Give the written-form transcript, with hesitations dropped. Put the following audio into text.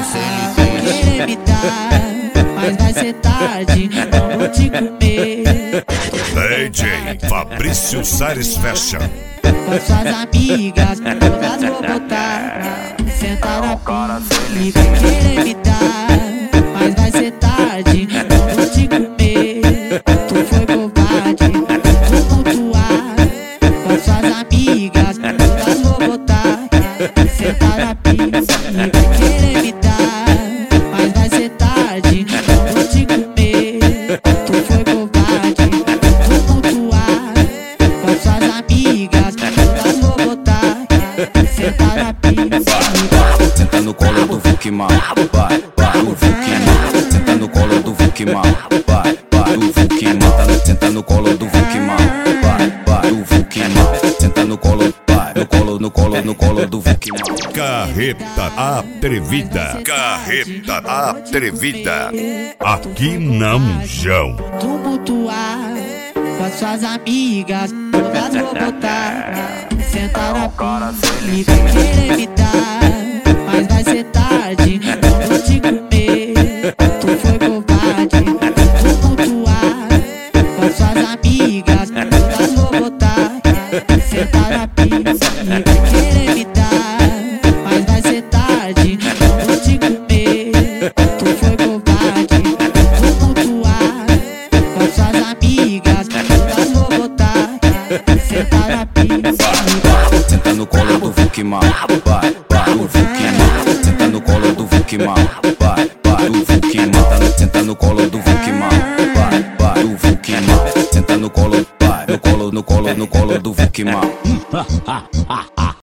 Querer me dar, mas vai ser tarde, não vou te comer. DJ Fabrício Salles Fashion. Com as suas amigas, todas vou botar. Sentar na pica e vai querer me dar, mas vai ser tarde, não vou te comer. Tu foi covarde, vou pontuar. Com as suas amigas, todas vou botar. Sentar na pica e vai querer me dar, mas vai ser tarde, não vou te comer. Tu foi covarde, vou pontuar. Com as suas amigas, todas vou botar. Sentar na pica. Senta no colo do Vukimau, vai, vai, o Vukimau. Senta no colo do Vukimau, vai, vai, o Vukimau. Senta no colo do Vukimau, vai, vai, o Vukimau. Senta no colo, vai, no colo do Vukimau. Carreta atrevida, carreta atrevida. Aqui na Munjão. Tumultuar com as suas amigas, todas vou botar. Sentar na pica e vai querer me dar, mas vai ser tarde, não vou te comer. Tu foi covarde, tumultuar com as suas amigas, todas vou botar. Sentar na pica e vai querer me dar, mas vai ser tarde, não vou te comer. Tu foi covarde, tumultuar com as suas amigas, todas vou botar. Sentar na pica. Senta no colo do Vukimau, vai, vai, o Vukimau. Senta no colo do Vukimau, vai, vai, o Vukimau. Senta no colo do Vukimau, vai, vai, o Vukimau. Senta no colo, vai, no colo do Vukimau.